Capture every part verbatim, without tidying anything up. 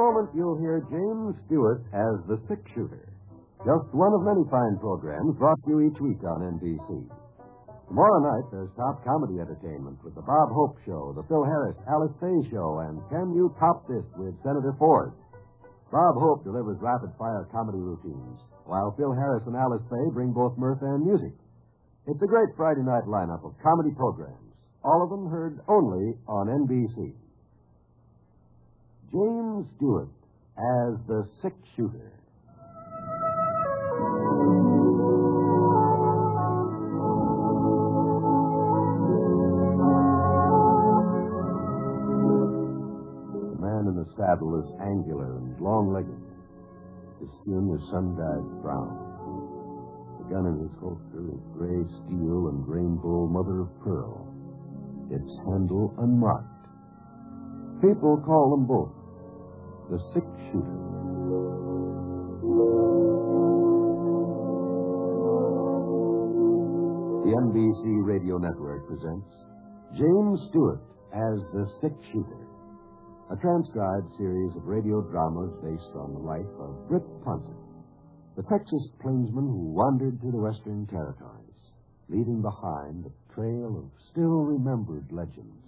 moment, you'll hear James Stewart as the Six Shooter. Just one of many fine programs brought to you each week on N B C. Tomorrow night, there's top comedy entertainment with the Bob Hope Show, the Phil Harris, Alice Faye Show, and Can You Top This with Senator Ford. Bob Hope delivers rapid-fire comedy routines, while Phil Harris and Alice Faye bring both mirth and music. It's a great Friday night lineup of comedy programs, all of them heard only on N B C. James Stewart as the Six Shooter. The man in the saddle is angular and long-legged. His skin is sun-dyed brown. The gun in his holster is gray steel and rainbow mother of pearl. Its handle unmarked. People call them both the Six Shooter. The N B C Radio Network presents James Stewart as the Six Shooter, a transcribed series of radio dramas based on the life of Britt Ponset, the Texas plainsman who wandered through the Western Territories, leaving behind a trail of still-remembered legends.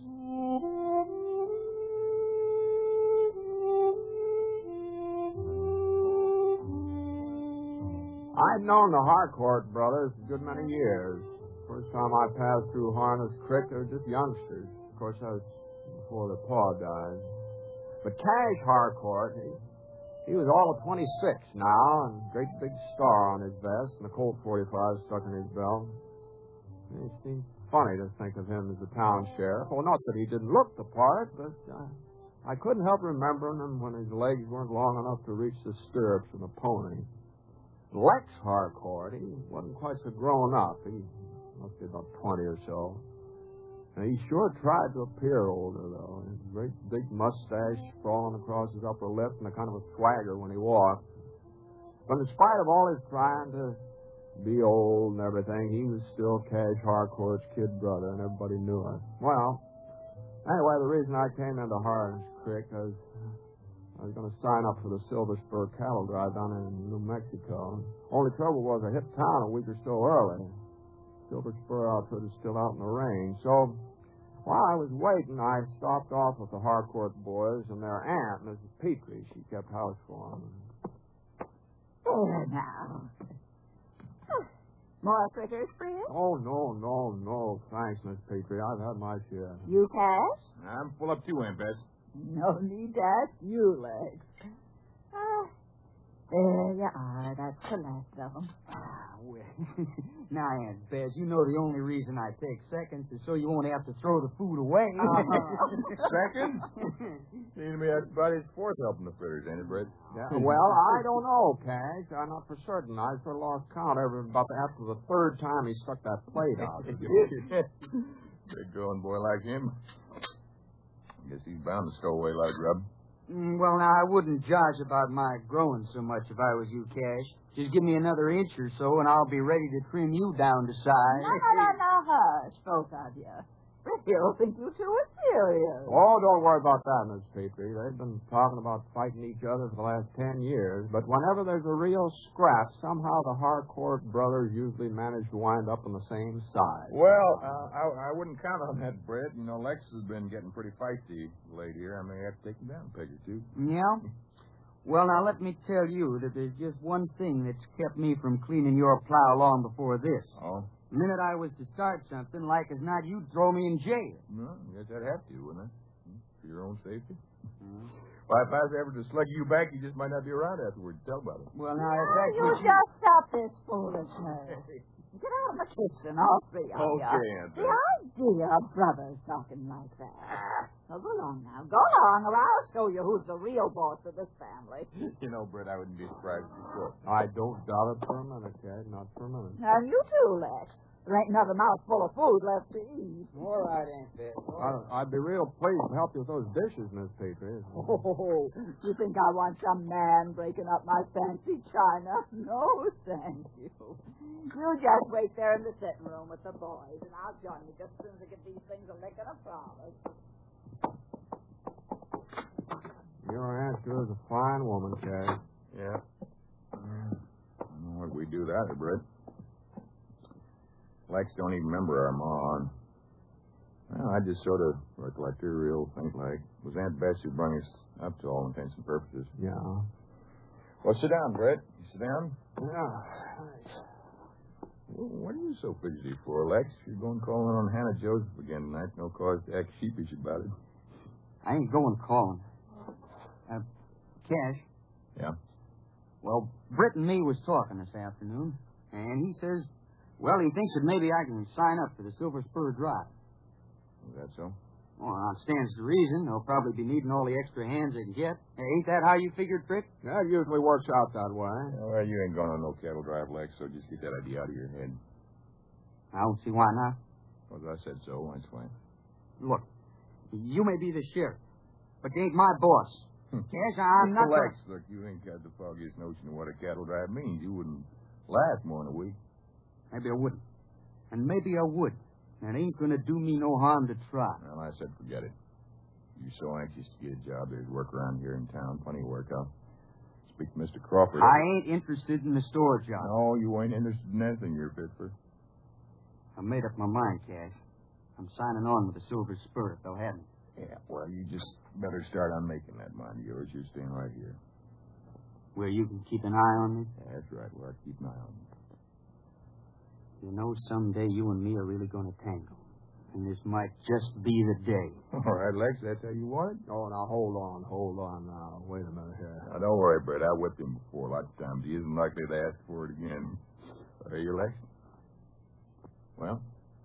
I'd known the Harcourt brothers a good many years. First time I passed through Harness Creek, they were just youngsters. Of course, that was before their pa died. But Cash Harcourt, he, he was all of twenty-six now, and a great big star on his vest, and a Colt forty-five stuck in his belt. It seemed funny to think of him as the town sheriff. Well, not that he didn't look the part, but uh, I couldn't help remembering him when his legs weren't long enough to reach the stirrups of the pony. Lex Harcourt, he wasn't quite so grown up. He must be about twenty or so. And he sure tried to appear older, though. His great big mustache falling across his upper lip and a kind of a swagger when he walked. But in spite of all his trying to be old and everything, he was still Cash Harcourt's kid brother, and everybody knew it. Well, anyway, the reason I came into Harness Creek was I was going to sign up for the Silver Spur cattle drive down in New Mexico. Only trouble was I hit town a week or so early. Silver Spur outfit is still out in the rain. So while I was waiting, I stopped off with the Harcourt boys and their aunt, Missus Petrie. She kept house for them. There now. More fritters, Fred? Oh, no, no, no. Thanks, Miss Petrie. I've had my share. You, Cash? I'm full up too, Aunt Bess. No need to ask you, Lex. Ah, there you are. That's the last of them. Ah, well, now, Aunt Bess, you know the only reason I take seconds is so you won't have to throw the food away. Uh-huh. Seconds? Seems to me that's about his fourth helping the fritters, ain't it, Brett? Yeah, well, I don't know, Cash. I'm not for certain. I sort of lost count every, about the, after the third time he stuck that plate out. Big growing boy like him. Guess he's bound to stow away a lot of grub. Mm, well, now, I wouldn't judge about my growing so much if I was you, Cash. Just give me another inch or so, and I'll be ready to trim you down to size. No, no, no, no, hush, both of you. He'll think you two are serious. Oh, don't worry about that, Miss Petrie. They've been talking about fighting each other for the last ten years. But whenever there's a real scrap, somehow the Harcourt brothers usually manage to wind up on the same side. Well, uh, I, I wouldn't count on that, Brett. You know, Lex has been getting pretty feisty late here. I may have to take him down a peg or two. Yeah? Well, now, let me tell you that there's just one thing that's kept me from cleaning your plow long before this. Oh? The minute I was to start something, like as not, you'd throw me in jail. No, I guess I'd have to, wouldn't I? For your own safety. Mm-hmm. Well, if I was ever to slug you back, you just might not be around afterward. Tell about it. Well, now, if that's You what just stop this foolishness. Get out of the kitchen, all three of you. Okay, Aunt The idea of brothers talking like that. So go along now. Go along, or I'll show you who's the real boss of this family. You know, Brett, I wouldn't be surprised if you could. I don't doubt it for a minute, Kate. Not for a minute. And you too, Lex. There ain't another mouthful of food left to eat. All right, Aunt Beth. I, I'd be real pleased to help you with those dishes, Miss Petrie. Oh, you think I want some man breaking up my fancy china? No, thank you. You just wait there in the sitting room with the boys, and I'll join you just as soon as I get these things a lick and a promise. Your Aunt is a fine woman, Cash. Yeah. I don't know what we do without her, Brett. Lex don't even remember our ma. And, well, I just sort of recollect her real faint like. It was Aunt Bess who brought us up to all intents and purposes. Yeah. Well, sit down, Brett. You sit down. Yeah. Well, what are you so fidgety for, Lex? You're going calling on Hannah Joseph again tonight. No cause to act sheepish about it. I ain't going calling. Uh, Cash. Yeah? Well, Britt and me was talking this afternoon, and he says, well, he thinks that maybe I can sign up for the Silver Spur Drive. Is that so? Well, that stands to reason. They'll probably be needing all the extra hands they can get. Hey, ain't that how you figured, Britt? That usually works out that way. Yeah, well, you ain't going on no cattle drive, Lex, so just get that idea out of your head. I don't see why not. Well, I said so. That's why. Look, you may be the sheriff, but you ain't my boss. Cash, I'm not... Lex, look, you ain't got the foggiest notion of what a cattle drive means. You wouldn't last more than a week. Maybe I wouldn't. And maybe I would. And it ain't going to do me no harm to try. Well, I said forget it. You're so anxious to get a job. There's work around here in town. Plenty of work. I'll speak to Mister Crawford. I ain't interested in the store job. No, you ain't interested in anything you're fit for. I made up my mind, Cash. I'm signing on with the Silver Spur if they'll have me. Yeah, well, you just better start on making that mind of yours. You're staying right here. Where you can keep an eye on me? Yeah, that's right. Well, I'll keep an eye on you. You know, someday you and me are really going to tangle. And this might just be the day. All right, Lex, that's how you want it? Oh, now, hold on, hold on now. Wait a minute here. Now, don't worry, Brett. I whipped him before lots of times. He isn't likely to ask for it again. Are you, Lex? Well?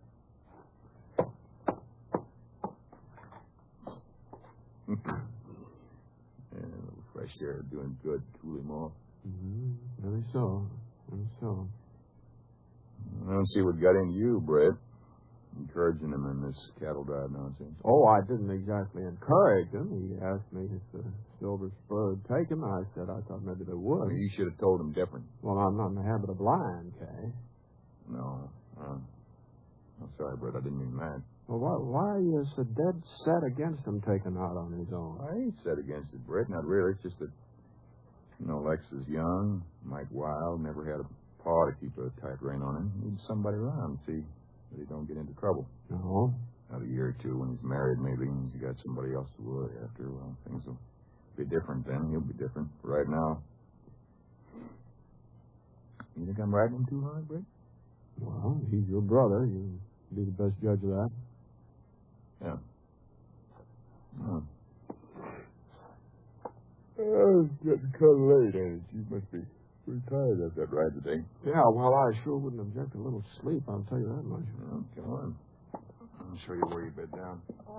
Yeah, a little fresh air doing good. Cool him off. Mm-hmm. Very so. Very so. I don't see what got into you, Brett. Encouraging him in this cattle drive nonsense. Oh, I didn't exactly encourage him. He asked me if the Silver Spur would take him. I said I thought maybe they would. Well, you should have told him different. Well, I'm not in the habit of lying, Kay. No. Uh, I'm sorry, Brett. I didn't mean that. Well, why, why are you so dead set against him taking out on his own? I ain't set against it, Brett. Not really. It's just that, you know, Lex is young. Mike Wild never had a paw to keep a tight rein on him. Needs somebody around to see that he don't get into trouble. No. Another year or two when he's married, maybe, and he's got somebody else to worry after. Well, things will be different then. He'll be different. Right now. You think I'm riding him too hard, Brett? Well, he's your brother. You'd be the best judge of that. Yeah. Oh. Oh, it's getting kind of late, ain't it? You must be pretty tired of that ride today. Yeah, well, I sure wouldn't object to a little sleep, I'll tell you that much. Well, come on. I'll show you where you bed down.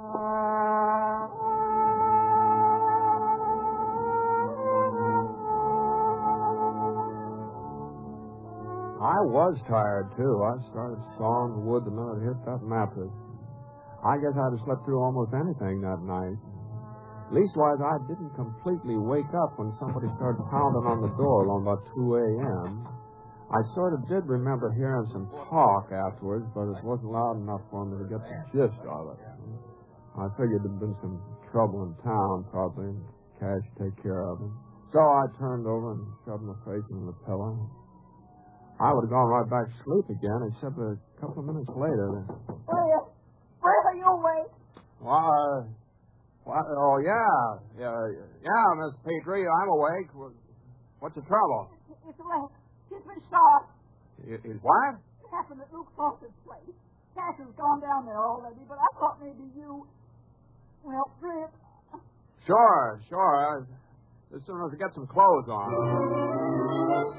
I was tired, too. I started sawing the wood the minute I hit that mattress. I guess I'd have slept through almost anything that night. Leastwise, I didn't completely wake up when somebody started pounding on the door around about two a.m. I sort of did remember hearing some talk afterwards, but it wasn't loud enough for me to get the gist of it. I figured there'd been some trouble in town, probably, and Cash take care of it. So I turned over and shoved my face in the pillow. I would have gone right back to sleep again, except a couple of minutes later. Where, where are you awake? Why, why, oh, yeah. Yeah, yeah, Miss Petrie, I'm awake. What's the trouble? It's Lex. He's been shot. Is what? It happened at Luke Foster's place. Cash has gone down there already, but I thought maybe you... Well, Britt... Sure, sure. As soon as I get some clothes on.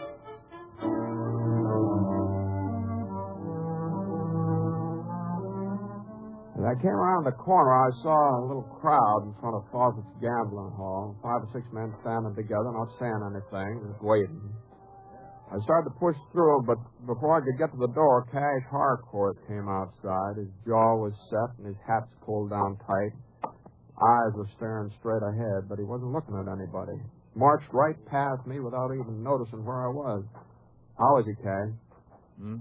As I came around the corner, I saw a little crowd in front of Fawcett's gambling hall. Five or six men standing together, not saying anything, just waiting. I started to push through, but before I could get to the door, Cash Harcourt came outside. His jaw was set and his hat's pulled down tight. Eyes were staring straight ahead, but he wasn't looking at anybody. Marched right past me without even noticing where I was. How is he, Cash? Hmm?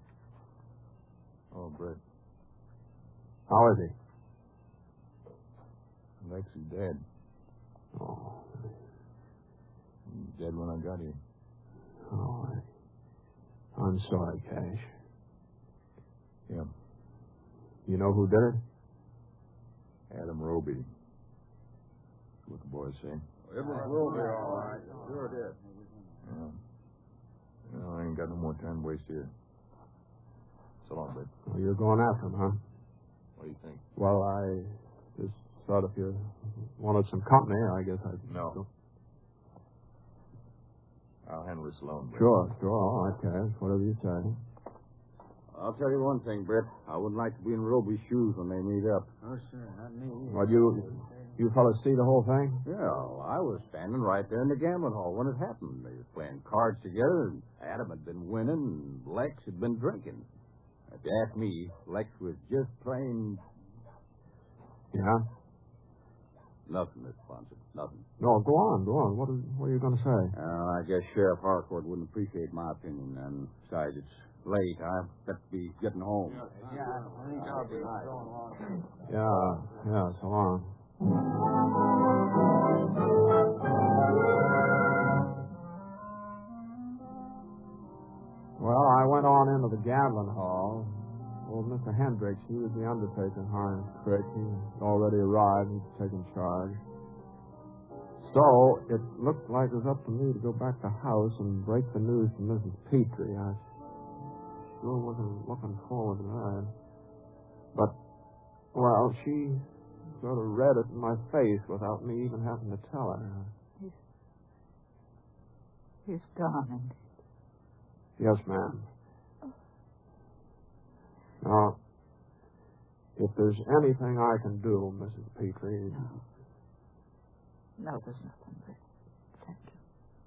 Oh, Brett. How is he? Lex is dead. Oh. Dead when I got here. Oh, I, I'm sorry, Cash. Yeah. You know who did it? Adam Roby. That's what the boys say. It was Roby, all right. Sure it is. Yeah. Well, I ain't got no more time to waste here. So long, Bud. Well, you're going after him, huh? What do you think? Well, I just thought if you wanted some company, I guess I'd... No. Go. I'll handle this alone, Bud. Sure, sure. All right, Cash. Whatever you say. I'll tell you one thing, Britt. I wouldn't like to be in Roby's shoes when they meet up. Oh, sure. Not me. Well, you, you fellas see the whole thing? Yeah, well, I was standing right there in the gambling hall when it happened. They were playing cards together, and Adam had been winning, and Lex had been drinking. If you ask me, Lex was just plain... Yeah? Nothing, Mister Ponson. Nothing. No, go on, go on. What, is, what are you going to say? Uh, I guess Sheriff Harcourt wouldn't appreciate my opinion, and besides, it's late. I've got to be getting home. Yeah, I think I'll be going along. Yeah, yeah, so long. Well, I went on into the gambling hall. Old Mister Hendricks, he was the undertaker in Harness Creek. He had already arrived. He'd taken charge. So, it looked like it was up to me to go back to the house and break the news to Missus Petrie. I sure wasn't looking forward to that. But, well, she sort of read it in my face without me even having to tell her. He's, he's gone. Yes, ma'am. Now, if there's anything I can do, Missus Petrie... No. No, there's nothing, Britt. Thank you.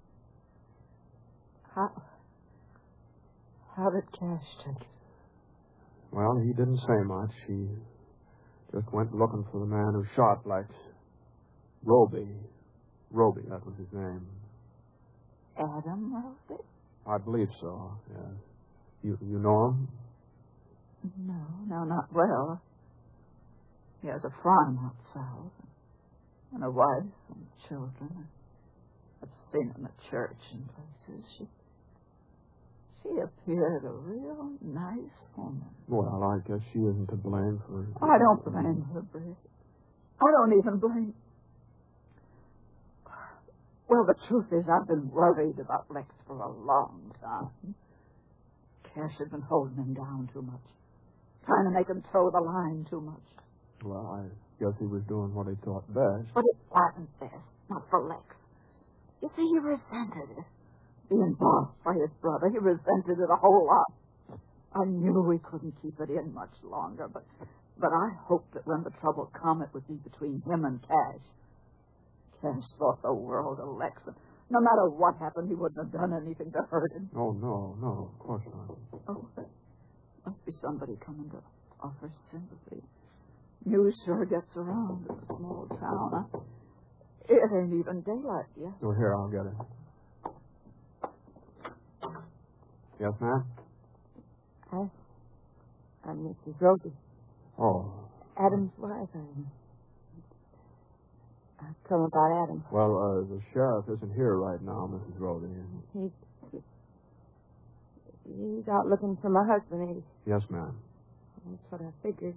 How... How did Cash take it? Well, he didn't say much. He just went looking for the man who shot Lex. Roby. Roby, that was his name. Adam Roby? I believe so, yes. You, you know him? No, no, not well. He has a farm out south, and a wife and children. I've seen him at church and places. She, she appeared a real nice woman. Well, I guess she isn't to blame for... I don't blame her, Britt. I don't even blame... Well, the truth is, I've been worried about Lex for a long time. Cash had been holding him down too much, trying to make him toe the line too much. Well, I guess he was doing what he thought best. But it wasn't best, not for Lex. You see, he resented it. Being bossed by his brother, he resented it a whole lot. I knew we couldn't keep it in much longer, but but I hoped that when the trouble come, it would be between him and Cash. Cash thought the world of Lex, and no matter what happened, he wouldn't have done anything to hurt him. Oh, no, no, of course not. Oh, there must be somebody coming to offer sympathy. News sure gets around in a small town. I, it ain't even daylight yet. Oh, here, I'll get it. Yes, ma'am? Hi. I'm Missus Roby. Oh. Adam's wife. I'm... I've come about Adam. Well, uh, the sheriff isn't here right now, Missus Roby. He's... He's out looking for my husband, ain't he? Yes, ma'am. That's what I figured.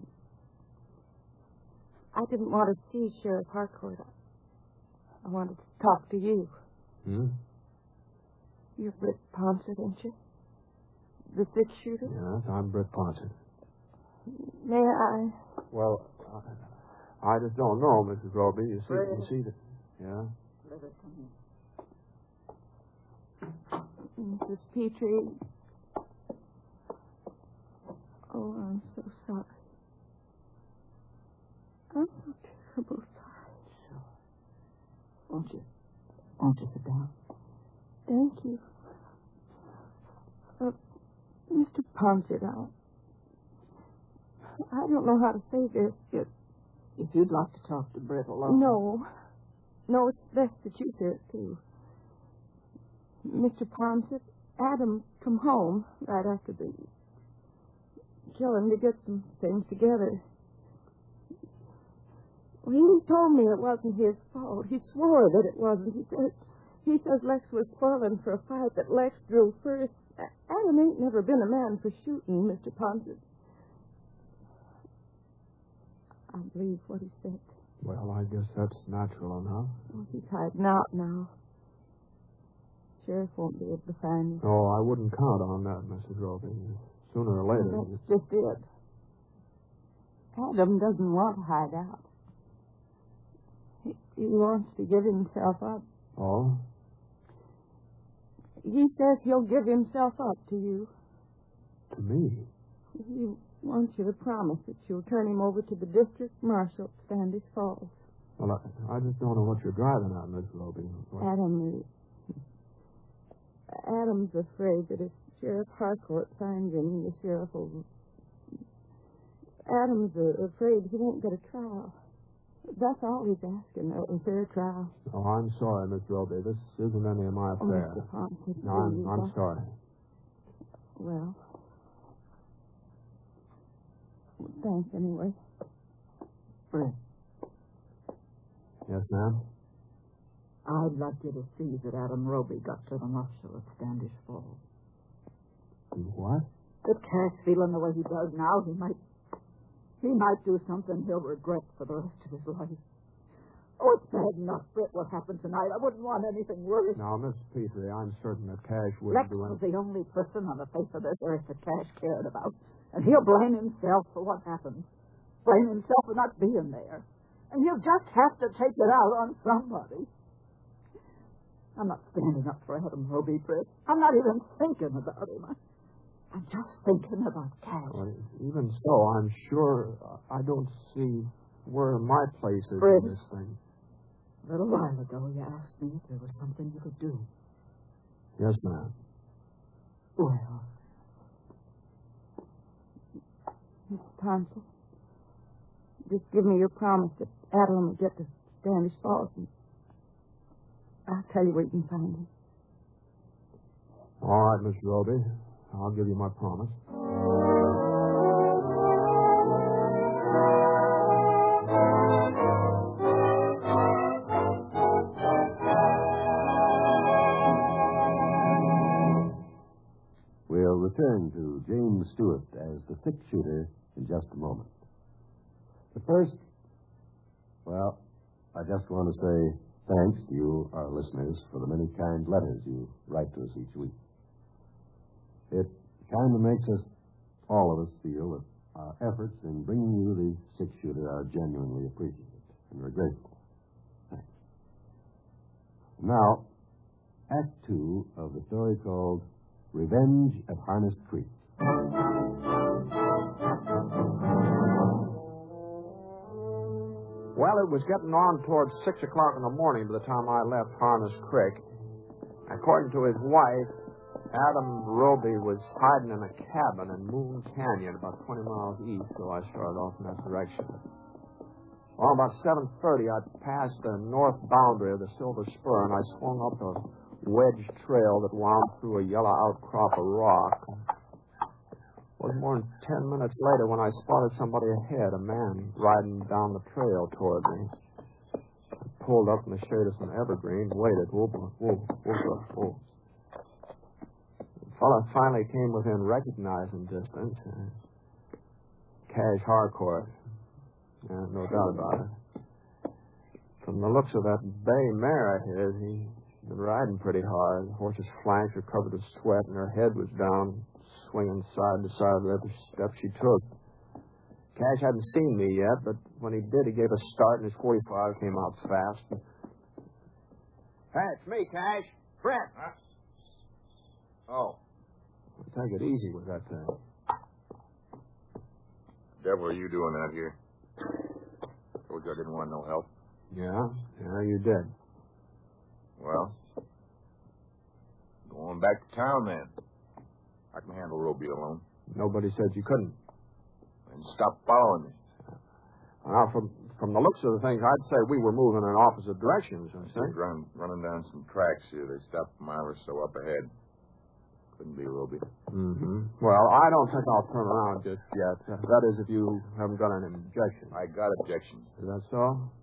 I didn't want to see Sheriff Harcourt. I wanted to talk to you. Hmm? You're Britt Ponset, ain't you? The six-shooter? Yes, I'm Britt Ponset. May I? Well, I, I just don't know, Missus Roby. You see, Britt. you see that... Yeah? Let it come in. Missus Petrie. Oh, I'm so sorry. I'm so terrible sorry. Sure. Won't you? Won't you sit down? Thank you. Uh, Mister Ponset, I... I don't know how to say this. It, If you'd like to talk to Britt alone. no. No, it's best that you hear it, too. Mister Ponset, Adam come home right after the killing to get some things together. Well, he told me it wasn't his fault. He swore that it wasn't. He says he says Lex was spoiling for a fight that Lex drew first. Adam ain't never been a man for shooting, Mister Ponson. I believe what he said. Well, I guess that's natural enough. Well, he's hiding out now. Sheriff won't be able to find him. Oh, I wouldn't count on that, Missus Roby. Sooner or later. Well, that's just it. Adam doesn't want to hide out. He, he wants to give himself up. Oh? He says he'll give himself up to you. To me? He wants you to promise that you'll turn him over to the district marshal at Standish Falls. Well, I, I just don't know what you're driving at, Miss Roby. What? Adam, Adam's afraid that if Sheriff Harcourt finds him, the sheriff will... Adam's uh, afraid he won't get a trial. That's all he's asking, a fair trial. Oh, I'm sorry, Miss Roby. This isn't any of my Oh, affair. Mister Ponson, No, I'm, please, I'm I- sorry. Well, thanks anyway. Fred, Yes, ma'am? I'd like you to see that Adam Roby got to the marshal at Standish Falls. What? If Cash feeling the way he does now, he might... He might do something he'll regret for the rest of his life. Oh, it's bad enough, Britt, what happened tonight. I wouldn't want anything worse. Now, Miss Petrie, I'm certain that Cash Lex wouldn't do was anything. the only person on the face of this earth that Cash cared about. And he'll blame himself for what happened. Blame himself for not being there. And he'll just have to take it out on somebody. I'm not standing up for Adam Roby, Britt. I'm not even thinking about him. I, I'm just thinking about Cash. Well, even so, I'm sure I don't see where my place is Fred. in this thing. A little while ago, you asked me if there was something you could do. Yes, ma'am. Well, Mister Ponson, just give me your promise that Adam will get to Standish Falls, and I'll tell you where you can find him. All right, Miss Roby. I'll give you my promise. We'll return to James Stewart as the six-shooter in just a moment. But first, well, I just want to say thanks to you, our listeners, for the many kind letters you write to us each week. It kind of makes us, all of us, feel that our efforts in bringing you the six-shooter are genuinely appreciated, and we're grateful. Thanks. Now, Act Two of the story called Revenge at Harness Creek. Well, it was getting on towards six o'clock in the morning by the time I left Harness Creek. According to his wife, Adam Roby was hiding in a cabin in Moon Canyon, about twenty miles east, so I started off in that direction. Well, about seven thirty, I passed the north boundary of the Silver Spur, and I swung up a wedge trail that wound through a yellow outcrop of rock. It was more than ten minutes later when I spotted somebody ahead, a man riding down the trail toward me. I pulled up in the shade of some evergreen, waited. Whoop, whoop, whoop, whoop, whoop. The fellow finally came within recognizing distance. Uh, Cash Harcourt. Yeah, no doubt about it. From the looks of that bay mare of his, he'd been riding pretty hard. The horse's flanks were covered with sweat, and her head was down, swinging side to side with every step she took. Cash hadn't seen me yet, but when he did, he gave a start, and his forty-five came out fast. Hey, it's me, Cash. Fred. Huh? Oh. Take it easy with that thing. Devil are you doing out here? Told you I didn't want no help. Yeah? Yeah, you did. Well, going back to town then. I can handle Roby alone. Nobody said you couldn't. And stop following me. Now, from from the looks of the things, I'd say we were moving in opposite directions, I I think. was run, running down some tracks here. They stopped a mile or so up ahead. Couldn't be Roby. Mm-hmm. Well, I don't think I'll turn around just yet. That is, if you haven't got an objection. I got objections. Is that so?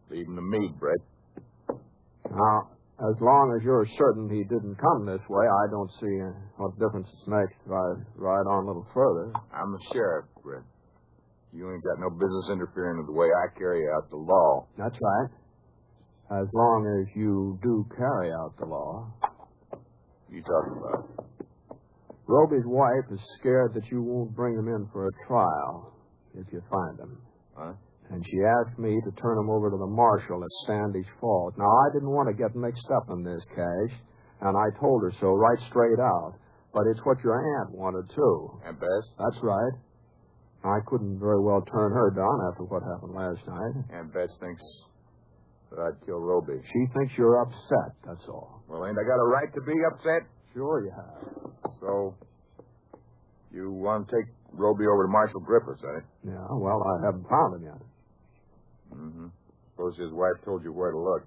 Leave him to me, Brett. Now, as long as you're certain he didn't come this way, I don't see what difference it makes if I ride on a little further. I'm the sheriff, Brett. You ain't got no business interfering with the way I carry out the law. That's right. As long as you do carry out the law. You talking about? Roby's wife is scared that you won't bring him in for a trial if you find him. Huh? And she asked me to turn him over to the marshal at Sandy's Falls. Now, I didn't want to get mixed up in this, Cash, and I told her so right straight out. But it's what your aunt wanted, too. Aunt Bess? That's right. I couldn't very well turn her down after what happened last night. Aunt Bess thinks that I'd kill Roby. She thinks you're upset, that's all. Well, ain't I got a right to be upset? Sure you have. So, you want to take Roby over to Marshal Griffiths, eh? Yeah, well, I haven't found him yet. Mm-hmm. Suppose his wife told you where to look.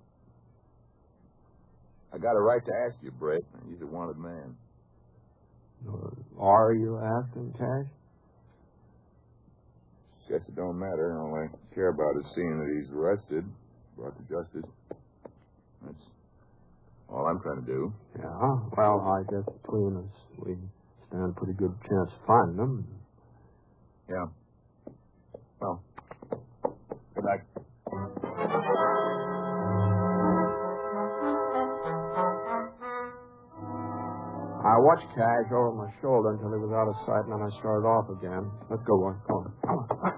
I got a right to ask you, Brett. He's a wanted man. Uh, are you asking, Cash? Guess it don't matter. All I care about is seeing that he's arrested, brought to justice. That's all I'm trying to do. Yeah, well, I guess between us, we stand a pretty good chance of finding him. Yeah. Well, good night. I watched Cash over my shoulder until he was out of sight, and then I started off again. Let's go, boy. Come on. Come on.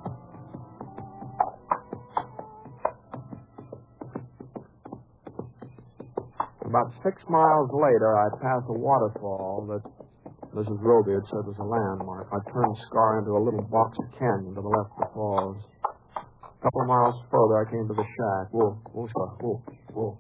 About six miles later, I passed a waterfall that Missus Roby had said was a landmark. I turned Scar into a little box canyon to the left of the falls. A couple of miles further, I came to the shack. Whoa, whoa, Scar, whoa, whoa.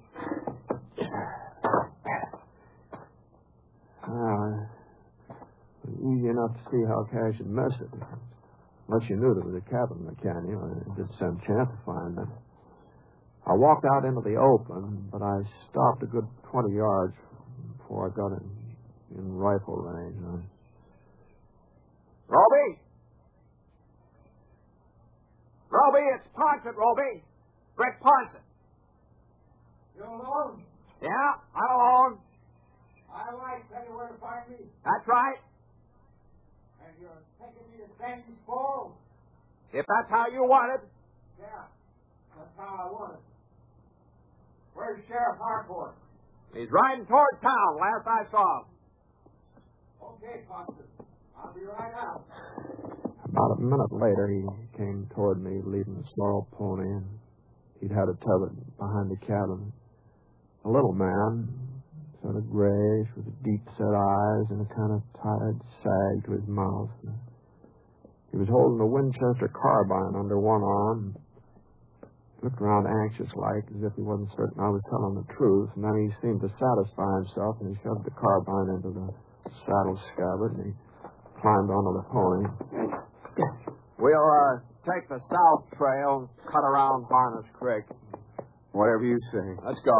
Ah, easy enough to see how Cash had missed it. Unless you knew there was a cabin in the canyon, I did some chance to find it. I walked out into the open, but I stopped a good twenty yards before I got in, in rifle range. I... Roby! Roby, it's Ponset, Roby. Brett Ponset. You alone? Yeah, I'm alone. I might tell you where to find me. That's right. And you're taking me to Sandy's Falls? If that's how you want it. Yeah, that's how I want it. Where's Sheriff Harcourt? He's riding toward town, last I saw him. Okay, Foster. I'll be right out. About a minute later, he came toward me, leading a sorrel pony, and he'd had it tethered behind the cabin. A little man, sort of grayish, with deep-set eyes and a kind of tired sag to his mouth. He was holding a Winchester carbine under one arm. He looked around anxious-like, as if he wasn't certain I was telling the truth, and then he seemed to satisfy himself, and he shoved the carbine into the saddle scabbard, and he climbed onto the pony. We'll uh, take the south trail and cut around Harness Creek. Whatever you say. Let's go.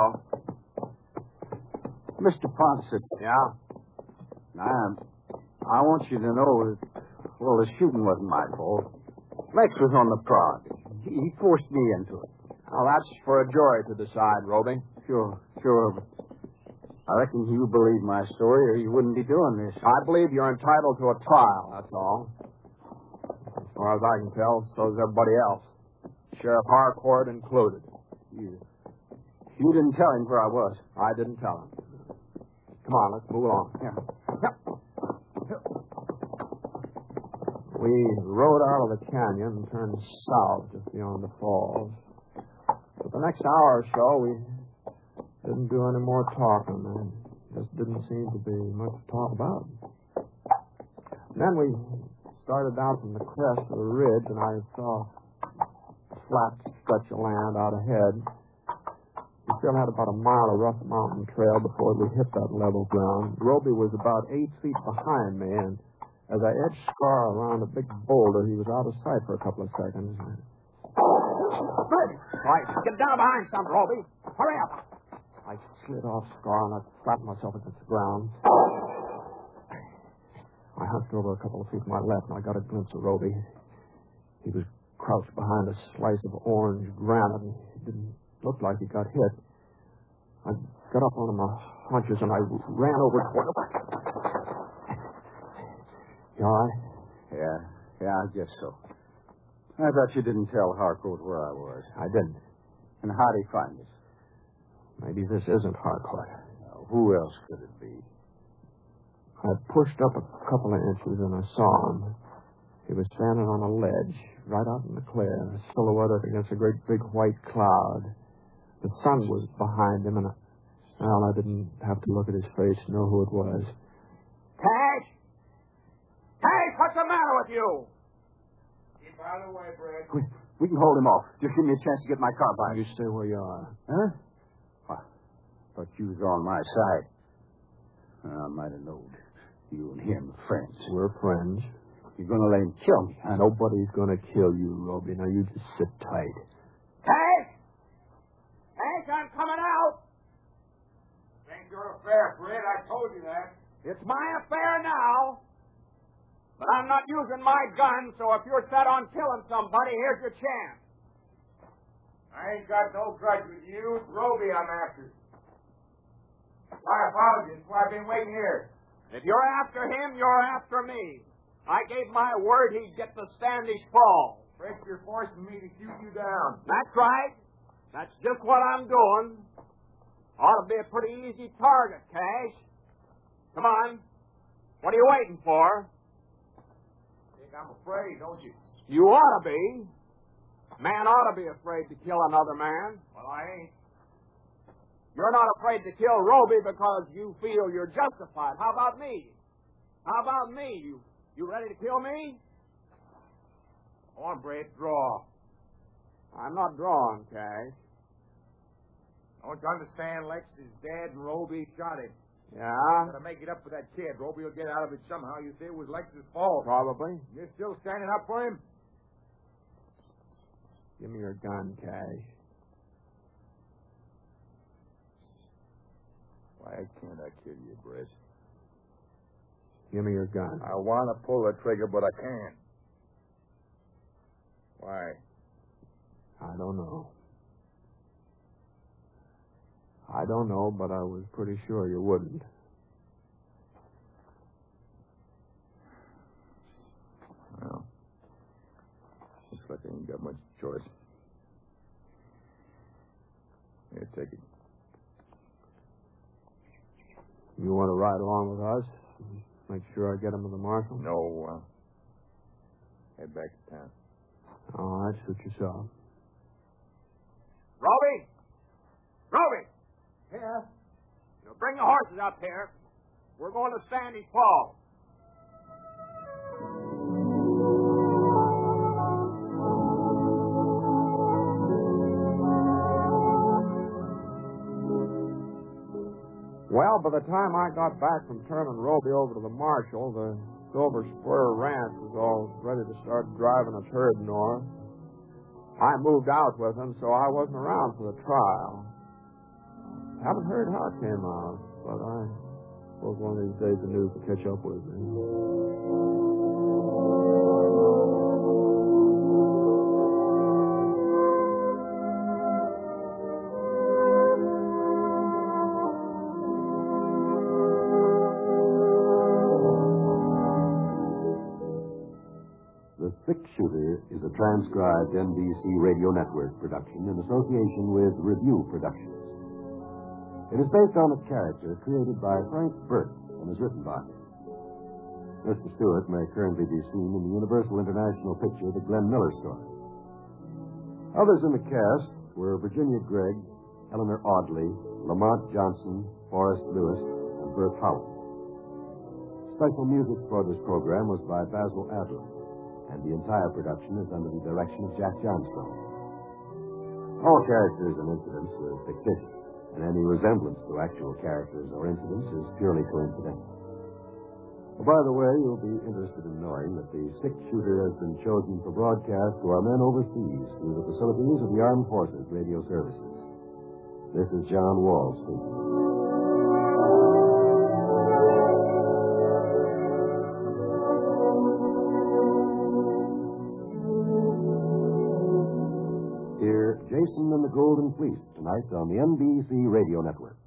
Mister Ponset. Yeah? Now, I want you to know that, well, the shooting wasn't my fault. Lex was on the prod. He, he forced me into it. Well, that's for a jury to decide, Roby. Sure, sure. But I reckon you believe my story or you wouldn't be doing this. I believe you're entitled to a trial, that's all. As far as I can tell, so is everybody else. Sheriff Harcourt included. You, you didn't tell him where I was. I didn't tell him. Come on, let's move along. Yeah. We rode out of the canyon and turned south just beyond the falls. For the next hour or so, we didn't do any more talking. There just didn't seem to be much to talk about. Then we started down from the crest of the ridge, and I saw a flat stretch of land out ahead. We still had about a mile of rough mountain trail before we hit that level ground. Roby was about eight feet behind me, and as I edged Scar around a big boulder, he was out of sight for a couple of seconds. Right, get down behind some, Roby. Hurry up. I slid off Scar, and I flattened myself against the ground. I hunched over a couple of feet to my left, and I got a glimpse of Roby. He was crouched behind a slice of orange granite. It didn't look like he got hit. I got up on my haunches and I ran over toward him. You all right? Yeah, yeah, I guess so. I thought you didn't tell Harcourt where I was. I didn't. And how'd he find us? Maybe this isn't Harcourt. Now, who else could it be? I pushed up a couple of inches and I saw him. He was standing on a ledge right out in the clear, silhouetted against a great big white cloud. The sun was behind him, and I, well, I didn't have to look at his face to know who it was. Cash? Cash, what's the matter with you? Keep out of the way, Brad. We, we can hold him off. Just give me a chance to get my car by. You stay where you are. Huh? Well, thought you was on my side. I might have known you and him are friends. We're friends. You're going to let him kill me, huh? Nobody's going to kill you, Roby. Now, you just sit tight. Cash? Cash, I'm coming out. Ain't your affair, Fred. I told you that. It's my affair now. But I'm not using my gun, so if you're set on killing somebody, here's your chance. I ain't got no grudge with you. It's Roby I'm after. My apologies. Why I've been waiting here. If you're after him, you're after me. I gave my word he'd get the Standish Fall. Fred, you're forcing me to shoot you down. That's right. That's just what I'm doing. Ought to be a pretty easy target, Cash. Come on. What are you waiting for? Think I'm afraid, don't you? You ought to be. Man ought to be afraid to kill another man. Well, I ain't. You're not afraid to kill Roby because you feel you're justified. How about me? How about me? You you ready to kill me? Go on, Brett, draw. I'm not drawing, Cash. Don't you understand? Lex is dead and Roby shot him. Yeah? Gotta make it up for that kid. Roby will get out of it somehow. You say it was Lex's fault. Probably. You're still standing up for him? Give me your gun, Cash. Why can't I kill you, Brett? Give me your gun. I want to pull the trigger, but I can't. Why? I don't know. I don't know, but I was pretty sure you wouldn't. Well, looks like I ain't got much choice. Here, take it. You want to ride along with us? Make sure I get him to the marshal? No, uh, head back to town. All right, suit yourself. Roby! Roby! Yeah? You bring the horses up here. We're going to Standish Fall. Well, by the time I got back from turning Roby over to the marshal, the Silver Spur Ranch was all ready to start driving its herd north. I moved out with him, so I wasn't around for the trial. Haven't heard how it came out, but I suppose one of these days the news will catch up with me. The Six Shooter is a transcribed N B C Radio Network production in association with Review Productions. It is based on a character created by Frank Burke and is written by him. Mister Stewart may currently be seen in the Universal International picture The Glenn Miller Story. Others in the cast were Virginia Gregg, Eleanor Audley, Lamont Johnson, Forrest Lewis, and Bert Howard. Special music for this program was by Basil Adler, and the entire production is under the direction of Jack Johnstone. All characters and incidents were fictitious, and any resemblance to actual characters or incidents is purely coincidental. Oh, by the way, you'll be interested in knowing that the Six Shooter has been chosen for broadcast to our men overseas through the facilities of the Armed Forces Radio Services. This is John Wall speaking. Jason and the Golden Fleece, tonight on the N B C Radio Network.